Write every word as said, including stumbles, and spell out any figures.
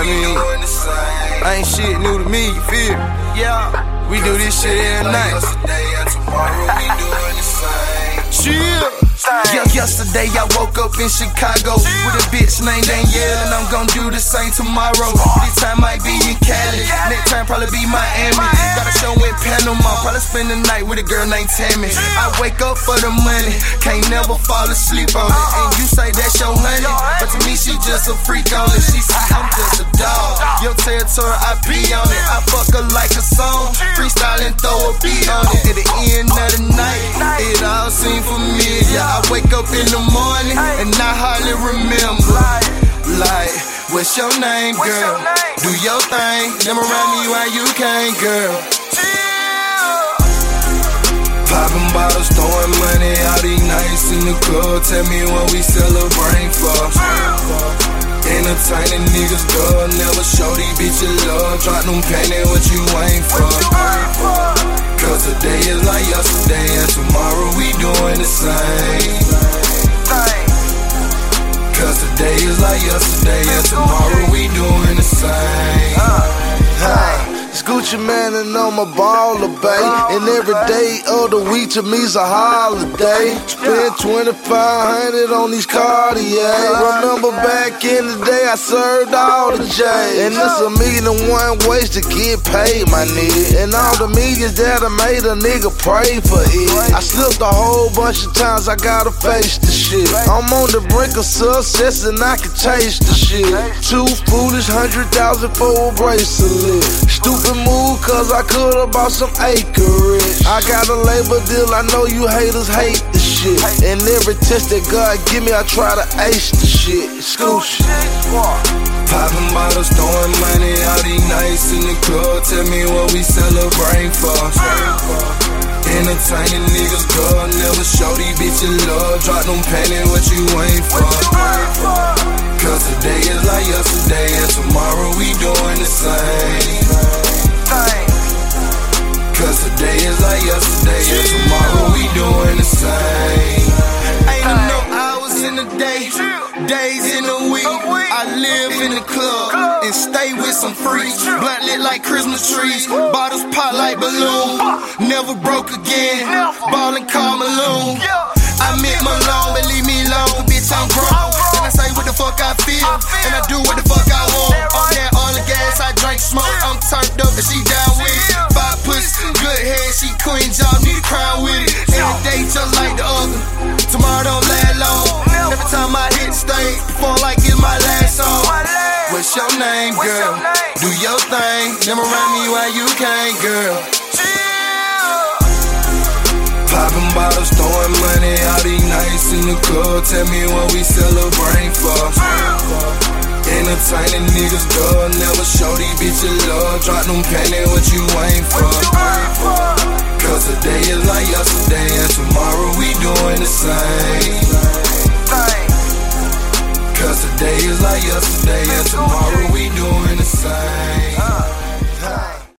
I mean, ain't shit new to me, you feel? Yeah, we do this shit every night. Chill. Yeah, yesterday I woke up in Chicago with a bitch named Danielle, and I'm gon' do the same tomorrow. This time might be in Cali, next time probably be Miami. Got a show in Panama, probably spend the night with a girl named Tammy. I wake up for the money, can't never fall asleep on it. And you say that's your honey, but to me she just a freak on it. She say I'm just a dog, your territory I be on it. I fuck her like a song, freestyle and throw a beat on it. At the end of the night, it all seems familiar. I wake up in the morning and I hardly remember. Like, what's your name, girl? Do your thing, them around me while you can't, girl. Popping bottles, throwing money out these nights in the club. Tell me what we celebrate for. Entertaining niggas, girl. Never show these bitches love. Drop them panties, what you ain't for. Cause today is like yesterday, and tomorrow we doing the same. Cause today is like yesterday, and tomorrow we doing the same. uh, It's Gucci Mane and on my baller, babe. And every day of the week to me's a holiday. Spend twenty-five hundred on these Cartier. Remember back in the day I served all the J. And it's a million and one ways to get paid, my nigga. And all the millions that I made a nigga pray for it. I slipped a whole bunch of times, I gotta face the shit. I'm on the brink of success and I can taste the shit. Too foolish, hundred thousand for a bracelet. Stupid move, cause I could've bought some acreage. I got a label deal, I know you haters hate the shit. And every test that God give me, I try to ace the shit. Scooch. Popping bottles, throwing money out these nights in the club. Tell me what we celebrate for. Entertaining niggas, girl. Never show these bitches love. Drop them panties, what you ain't for. Cause today is like yesterday, and tomorrow we doing the same. Cause today is like yesterday, and tomorrow we doing the same. Ain't enough hours in the day, days in the week. I live in the club and stay with some freaks. Blunt lit like Christmas trees, bottles pop like balloons. Never broke again, ballin' Karl Malone. I met Malone, but leave me alone, bitch, I'm grown. And I say what the fuck I feel, and I do what the fuck I want. On that oil and gas, I drink smoke, I'm turned up and she down with it. Five pussy, good head, she queen job, need a crown with it. Every day just like the other, tomorrow don't last long. Every time I hit stage, perform like it's my last song. What's your name, girl? Do your thing, them around me while you can't, girl. Popping bottles, throwing money out these nights in the club. Tell me what we celebrate for. Entertaining niggas, girl. Never show these bitches love. Drop them panties, what you ain't for. Cause today is like yesterday, and tomorrow we doing the same. Cause today is like yesterday, and tomorrow we doing the same.